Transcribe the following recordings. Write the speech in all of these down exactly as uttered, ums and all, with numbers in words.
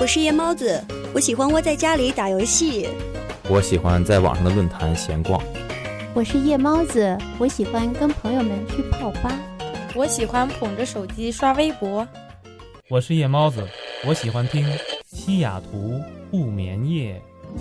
我是夜猫子，我喜欢窝在家里打游戏。 我喜欢在网上的论坛闲逛。 我是夜猫子，我喜欢跟朋友们去泡吧。 我喜欢捧着手机刷微博。 我是夜猫子，我喜欢听西雅图不眠夜。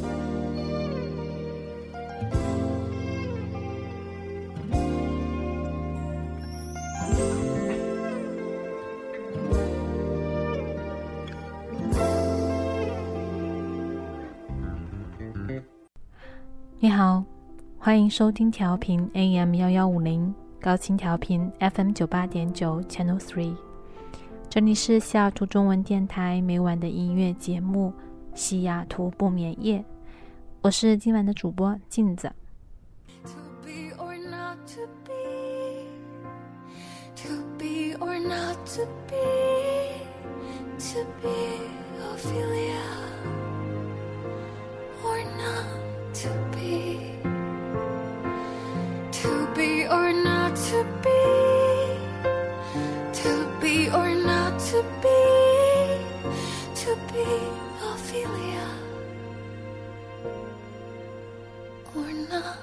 你好，欢迎收听调频 A M 一一五零 高清调频 F M 九十八点九 Channel 三， 这里是西雅图中文电台每晚的音乐节目西雅图不眠夜，我是今晚的主播镜子。 To be or not to be, to be or not to be, to be Ophelia or not to be, to be or not to be, to be or not to be, to be Ophelia or not.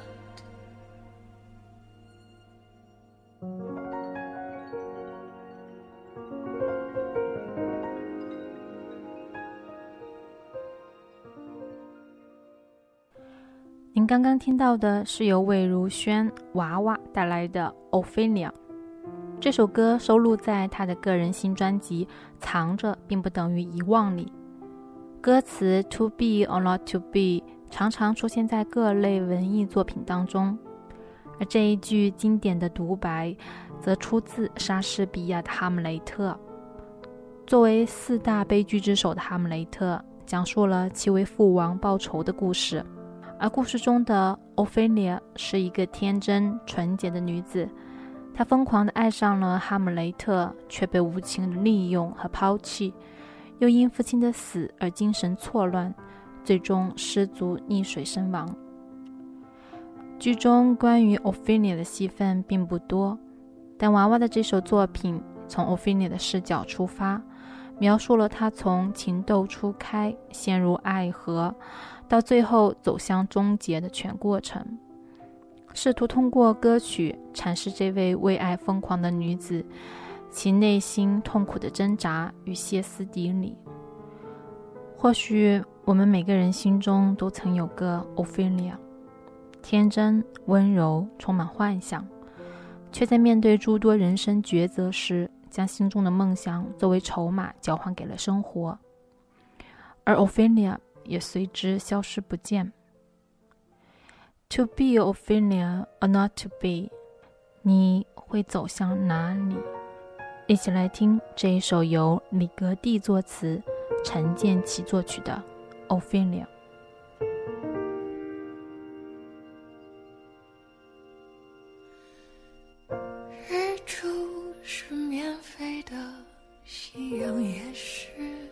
您刚刚听到的是由魏如萱娃娃带来的 Ophelia， 这首歌收录在她的个人新专辑《藏着并不等于遗忘》里。歌词 To be or not to be 常常出现在各类文艺作品当中，而这一句经典的独白则出自莎士比亚的《哈姆雷特》。作为四大悲剧之首的哈姆雷特讲述了其为父王报仇的故事，而故事中的 Ophelia 是一个天真纯洁的女子，她疯狂地爱上了哈姆雷特，却被无情地利用和抛弃，又因父亲的死而精神错乱，最终失足溺水身亡。剧中关于 Ophelia 的戏份并不多，但娃娃的这首作品从 Ophelia 的视角出发，描述了她从情窦初开陷入爱河，到最后走向终结的全过程，试图通过歌曲阐释这位为爱疯狂的女子其内心痛苦的挣扎与歇斯底里。或许我们每个人心中都曾有个 Ophelia， 天真温柔充满幻想，却在面对诸多人生抉择时将心中的梦想作为筹码交换给了生活，而 Ophelia 也随之消失不见。 To be Ophelia or not to be， 你会走向哪里？一起来听这一首由李格弟作词陈建骐作曲的 Ophelia。 日出是免费的，夕阳也是，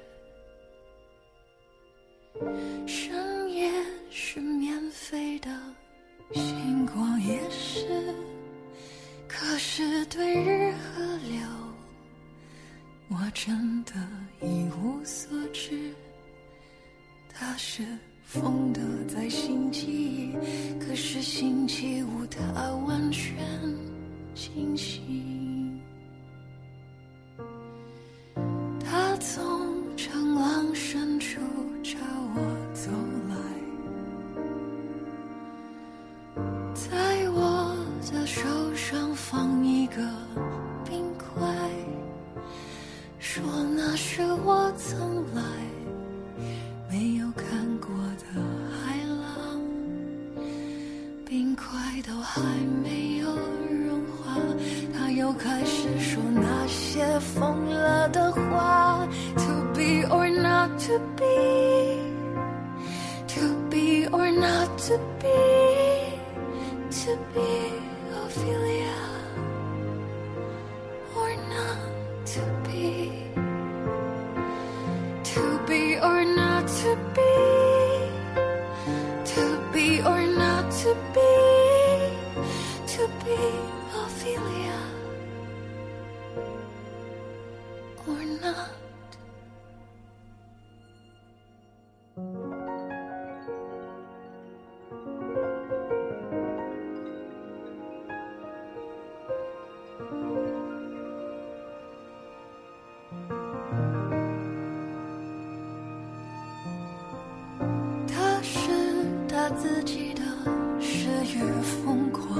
深夜是免费的，星光也是。可是对日和流，我真的一无所知。它是风的在星期一，可是星期五它完全清醒。它从长廊深处朝我走来，在我的手上放一个冰块，说那是我曾来没有看过的海浪，冰块都还没有融化，他又开始说那些疯了的话。 To be or not to be, to be or not to be, to be Ophelia or not to be, to be or not to be, to be or not to be, to be Ophelia or not 着自己的失与疯狂，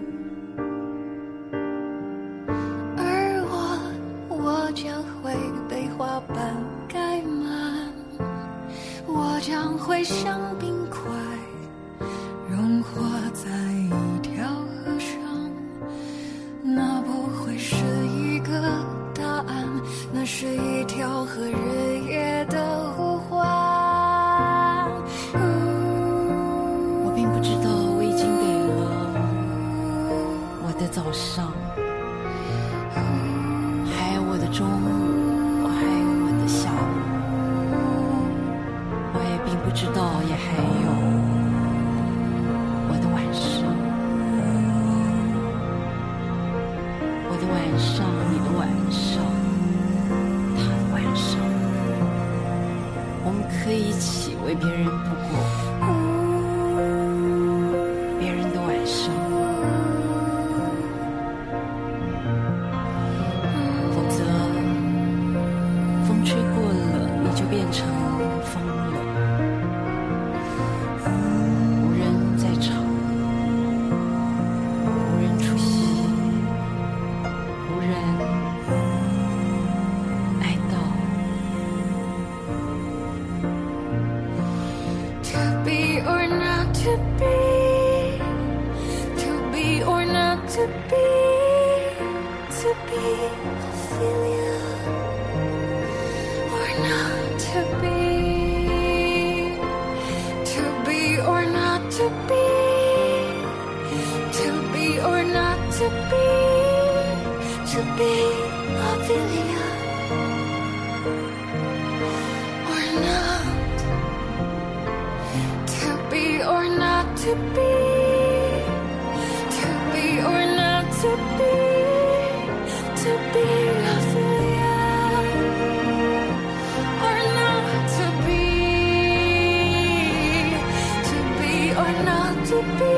而我我将会被花瓣盖满，我将会像冰块融化在一条河上，那不会是一个答案，那是一条和日夜的呼唤。 我并不知道我已经给了我的早上，还有我的中午，还有我的下午，我也并不知道也还有我的晚上，我的晚上，你的晚上，他的晚上，我们可以一起为别人度过别人的晚上，否则风吹过了你就变成风了，无人在场，无人出席，无人哀悼。 To be or not to be, to be or not to be, to be Ophelia or not to be, to be or not to be, to be or not to be, to be Ophelia or not. To be or not to be, to be or not to be, to be Ophelia or not to be, to be or not to be,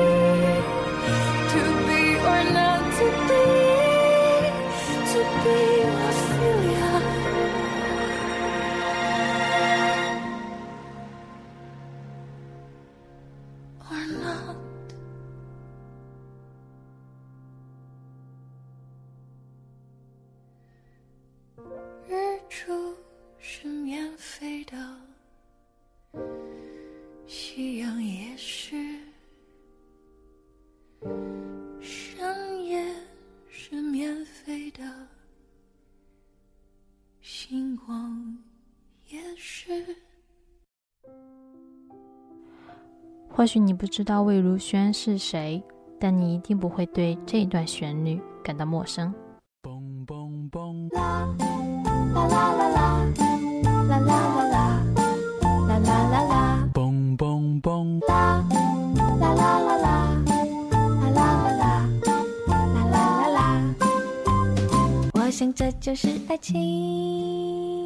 to be or not to be, to be Ophelia. Or not. 日出是免费的，夕阳也是，深夜是免费的，星光也是。 或许你不知道魏如萱是谁，但你一定不会对这段旋律感到陌生。 蹦蹦蹦， 啦啦啦啦啦啦啦啦啦啦啦啦， 蹦蹦蹦， 啦啦啦啦啦啦啦啦啦啦啦啦，我想这就是爱情。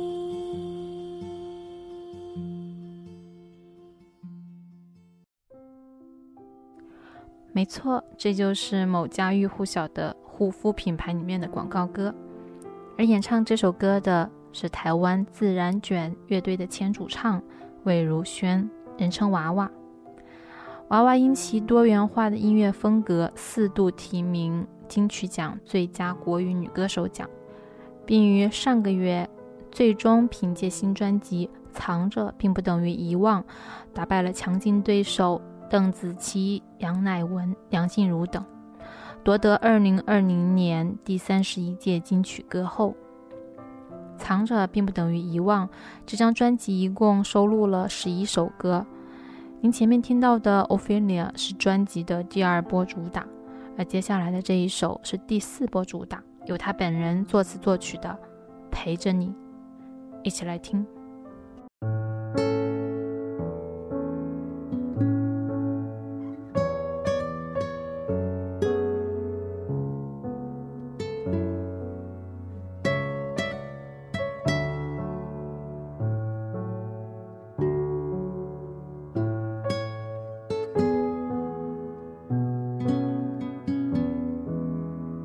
没错，这就是某家喻户晓的护肤品牌里面的广告歌。而演唱这首歌的是台湾自然卷乐队的前主唱魏如萱，人称娃娃。娃娃因其多元化的音乐风格四度提名金曲奖最佳国语女歌手奖，并于上个月最终凭借新专辑《藏着并不等于遗忘》打败了强劲对手邓紫棋、杨乃文、梁静茹等，夺得二零二零年第三十一届金曲歌后。藏着并不等于遗忘，这张专辑一共收录了十一首歌。您前面听到的 Ophelia 是专辑的第二波主打，而接下来的这一首是第四波主打，由他本人作词作曲的《陪着你》，一起来听。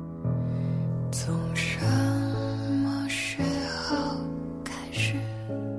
从什么时候开始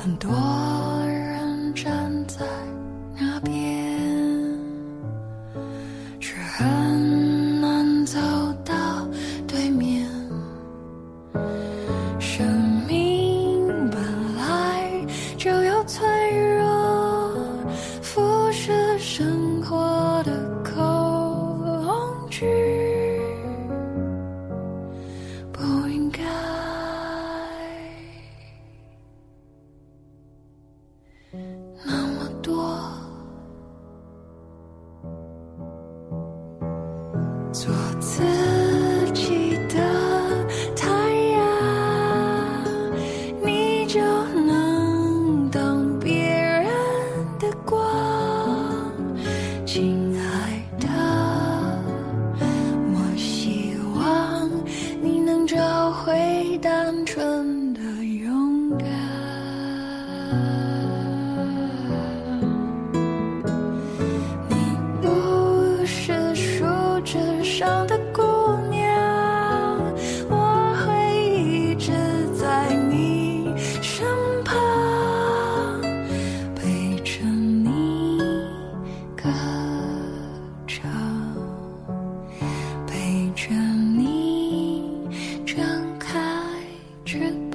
很多人站在那边，却很难走到对面。生命本来就有脆弱，腐蚀生活的恐惧，不应该。那么多做自己的太阳，你就能当别人的光。亲爱的，我希望你能找回单纯的勇敢。上的姑娘，我会一直在你身旁，陪着你歌唱，陪着你张开翅膀。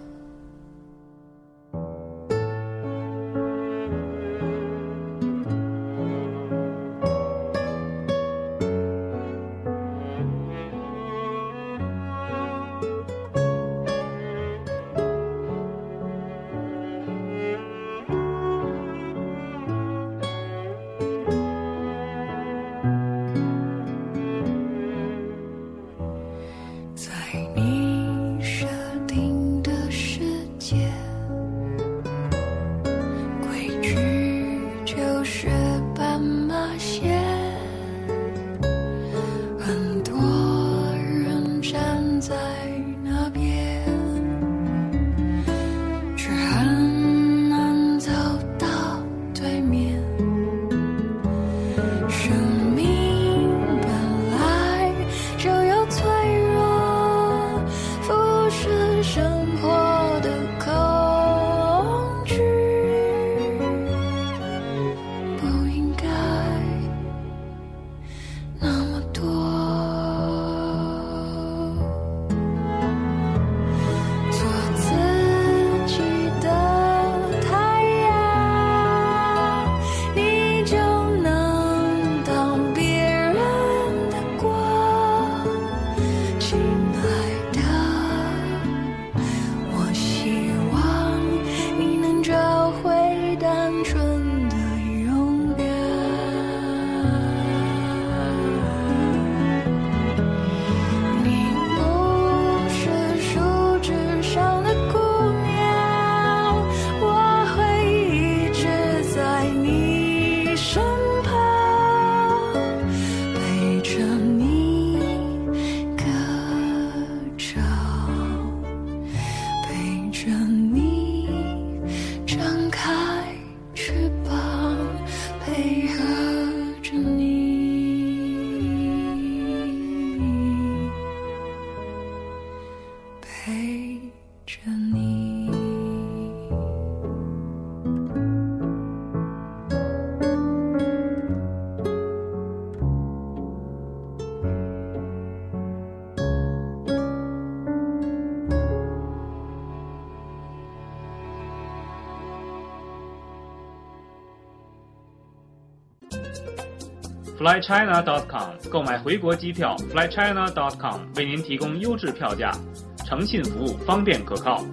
fly china dot com 购买回国机票 fly china dot com 为您提供优质票价，诚信服务，方便可靠。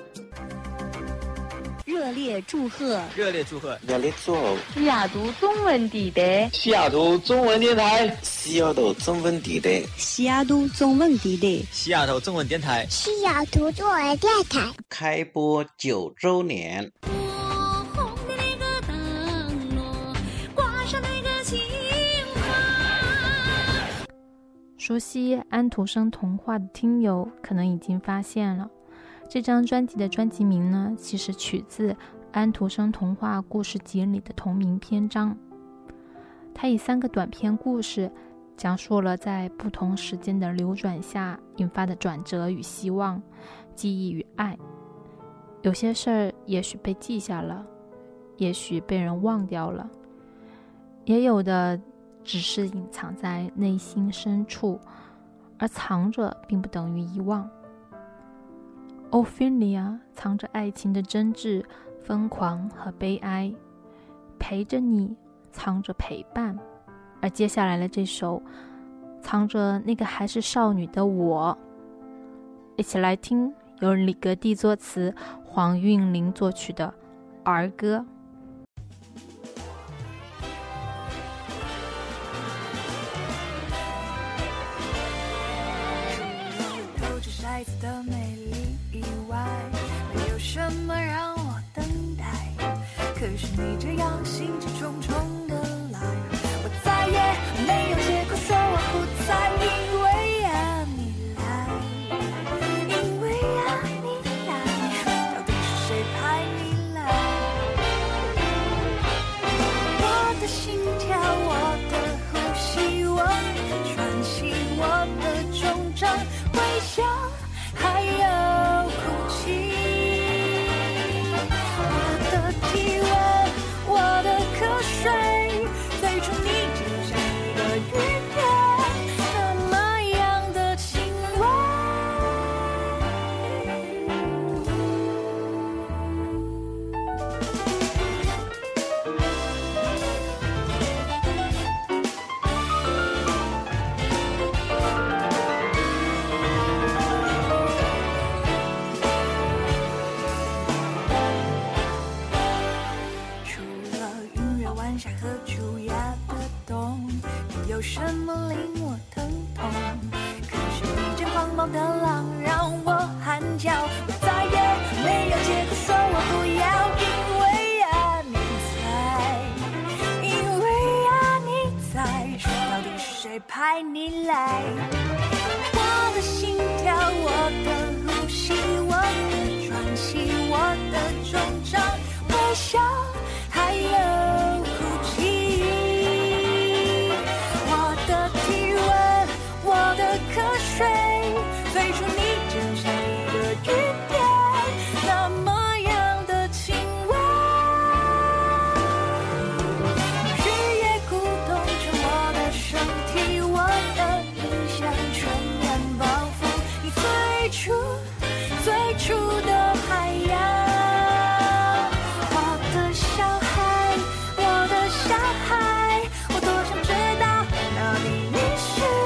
热烈祝贺！ 热烈祝贺！ 热烈祝贺！ 西雅图中文地带， 西雅图中文电台， 西雅图中文地带， 西雅图中文地带， 西雅图中文电台， 西雅图中文电台开播九周年。 熟悉安徒生童话的听友可能已经发现了，这张专辑的专辑名呢，其实取自安徒生童话故事集里的同名篇章。它以三个短篇故事讲述了在不同时间的流转下引发的转折与希望、记忆与爱。 有些事儿也许被记下了，也许被人忘掉了，也有的只是隐藏在内心深处，而藏着并不等于遗忘。欧菲利亚藏着爱情的真挚、疯狂和悲哀，陪着你，藏着陪伴。而接下来的这首，藏着那个还是少女的我。一起来听由李格弟作词，黄韵玲作曲的儿歌。 孩子的美丽以外，没有什么让我等待。可是你这样心事重重的来，我再也没有借口说我不在，因为啊你来，因为啊你来，到底是谁派你来？我的心跳，我的呼吸，我的喘息，我的重张微笑，还有哭泣，我的体温，我的瞌睡，最初你就像一个雨点，那么样的亲吻。和蛀牙的洞，有什么令我疼痛？可是你这狂暴的狼让我喊叫，我再也没有借口说我不要，因为啊你在，因为啊你在，说到底是谁派你来？我的心跳，我的呼吸，我的喘息，我的重张微笑，还有瞌睡，最初你就像一个雨点，那么样的亲吻。日夜鼓动着我的身体，我的印象全然包覆你最初最初的海洋。我的小孩，我的小孩，我多想知道到底你是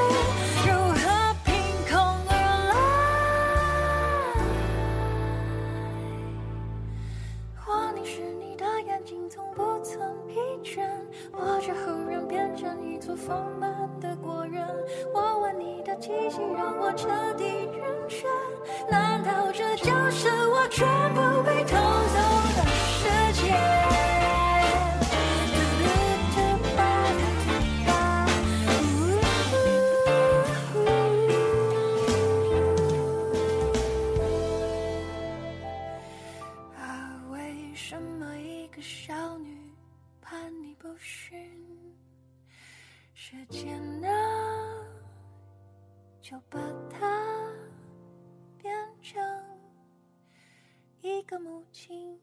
丰满的果仁，我吻你的气息让我彻底晕眩，难道这就是我全部被偷走的世界？啊，为什么一个少女盼你不寻？时间呢，就把它变成一个母亲。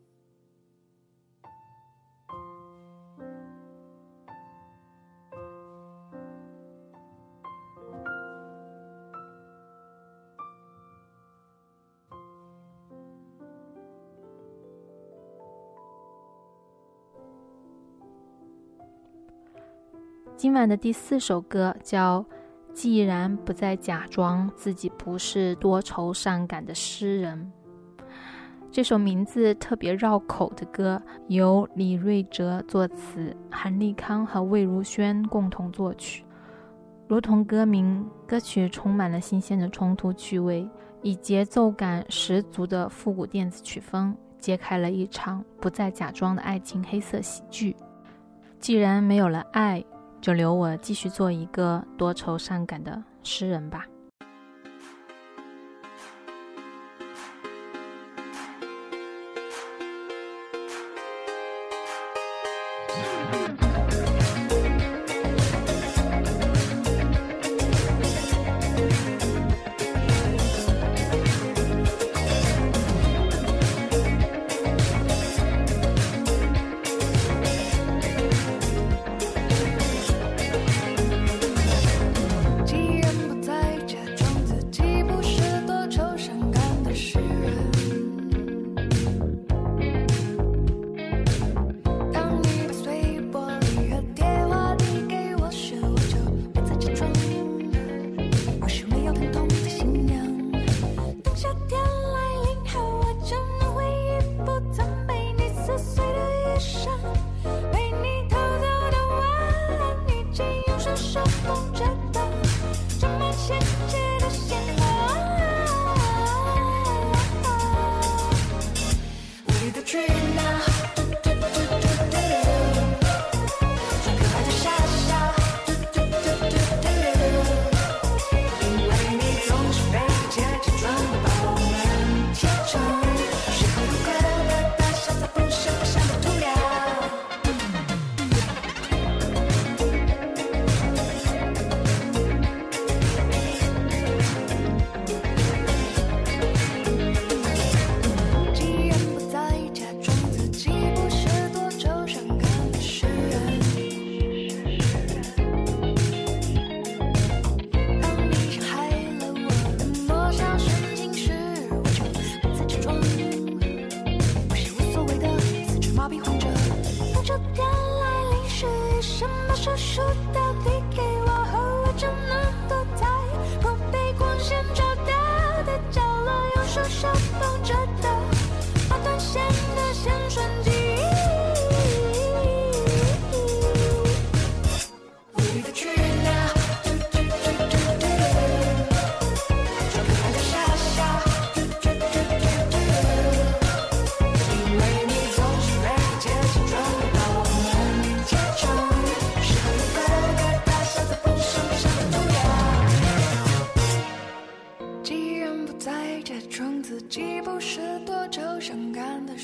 今晚的第四首歌叫《既然不再假装自己不是多愁善感的诗人》。这首名字特别绕口的歌由李瑞哲作词，韩立康和魏如萱共同作曲。如同歌名，歌曲充满了新鲜的冲突趣味，以节奏感十足的复古电子曲风，揭开了一场不再假装的爱情黑色喜剧。既然没有了爱，就留我继续做一个多愁善感的诗人吧。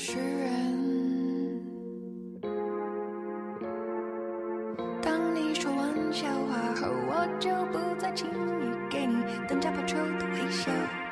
诗人。当你说完笑话后，我就不再轻易给你等价报酬的微笑。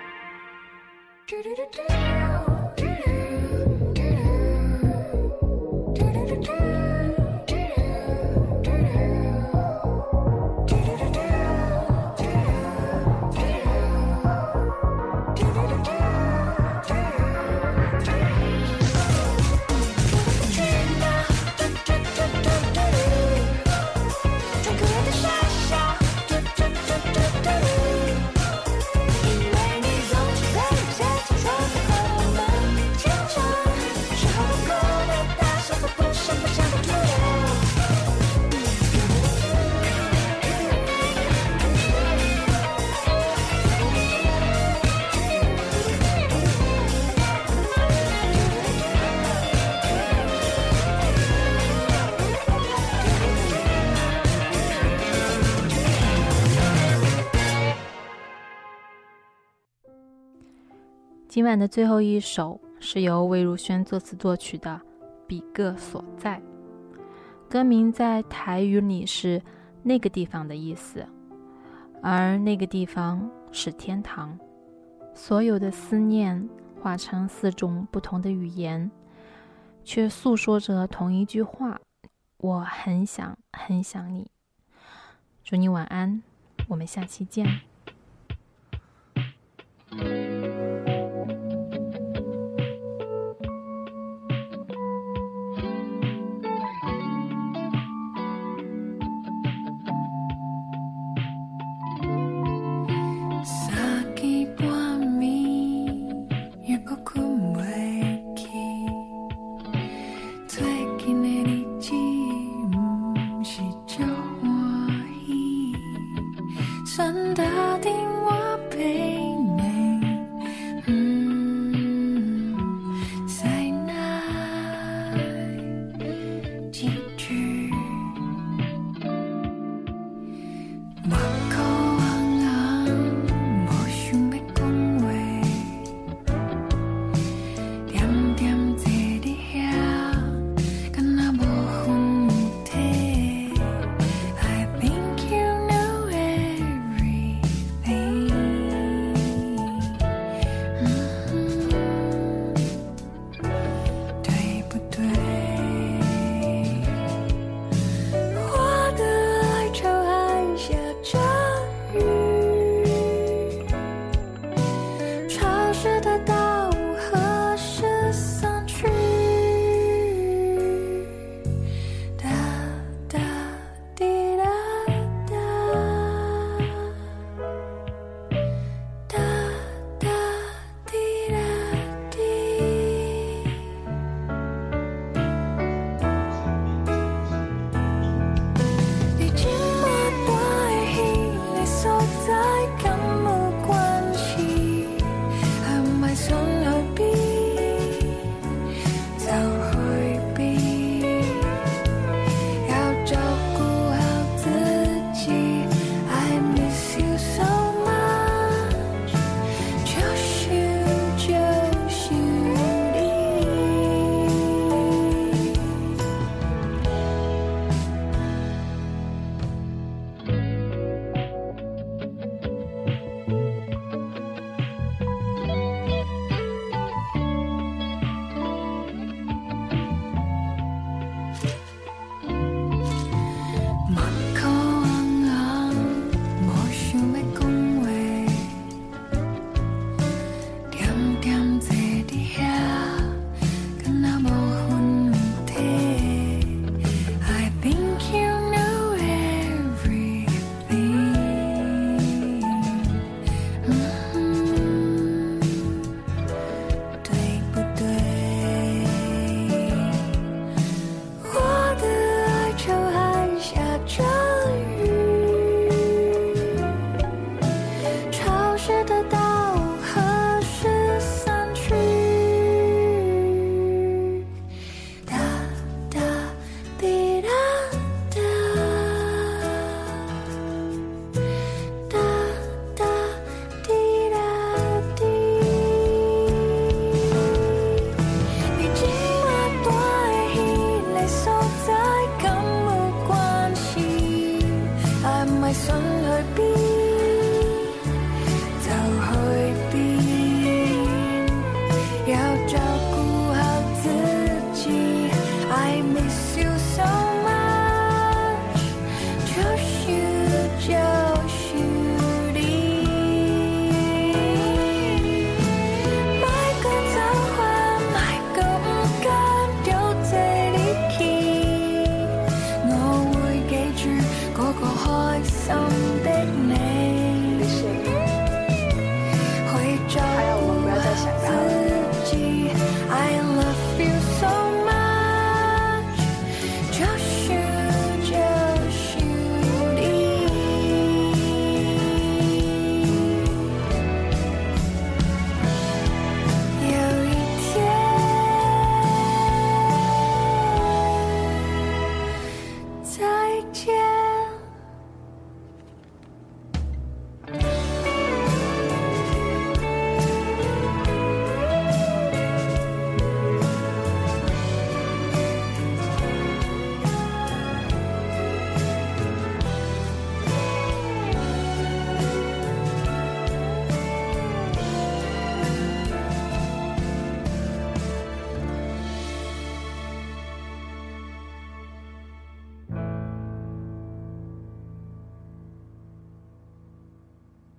今晚的最后一首是由魏如萱作词作曲的《彼个所在》，歌名在台语里是那个地方的意思，而那个地方是天堂。所有的思念化成四种不同的语言，却诉说着同一句话：我很想很想你。祝你晚安，我们下期见。